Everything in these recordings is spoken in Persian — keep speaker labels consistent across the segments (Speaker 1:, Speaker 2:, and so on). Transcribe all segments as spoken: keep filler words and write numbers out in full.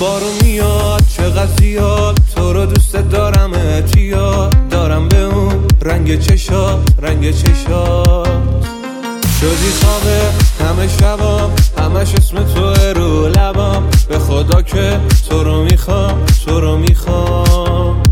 Speaker 1: بارو میاد چقدر زیاد، تو رو دوست دارم اعتیاد دارم به اون رنگ چشات، رنگ چشات. شدی خوابه همه شبام، همش اسم توه رو لبام، به خدا که تو رو میخوام، تو رو میخوام.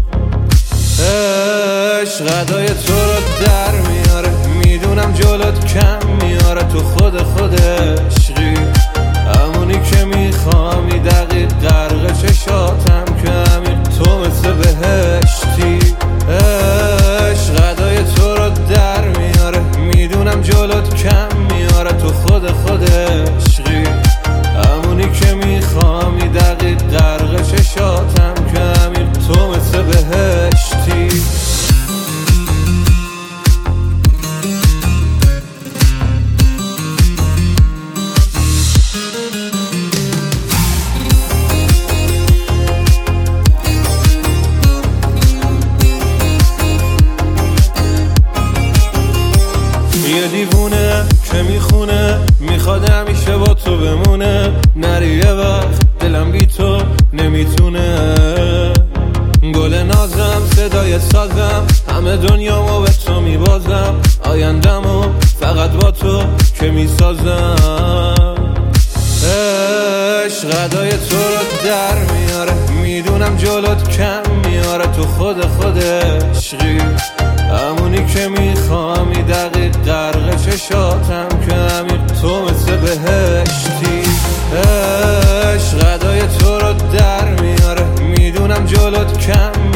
Speaker 1: عشق ادای تو رو در میاره، میدونم جلوت کم میاره، تو خود خود عشقی همونی که میخوامی، دقیق غرق چشاتم که همین تو مثل بهشتی. عشق ادای تو رو در میاره، میدونم جلوت کم میاره، تو خود خود عشقی همونی که میخوامی، دقیق غرق چشاتم که همین تو مثل بهشتی. یه دیوونه که میخونه، میخواد همیشه با تو بمونه، نری یه وقت دلم بی تو نمیتونه. گل نازم صدای سازم، همه دنیامو به تو میبازم، آیندمو فقط با تو که میسازم. عشق ادای تو رو در میاره، میدونم جلوت کم میاره، تو خود خود عشقی همونی که میخوامی، دقیق غرق چشاتم که همین تو مثل بهشتی. عشق ادای تو رو در میاره، میدونم جلوت کم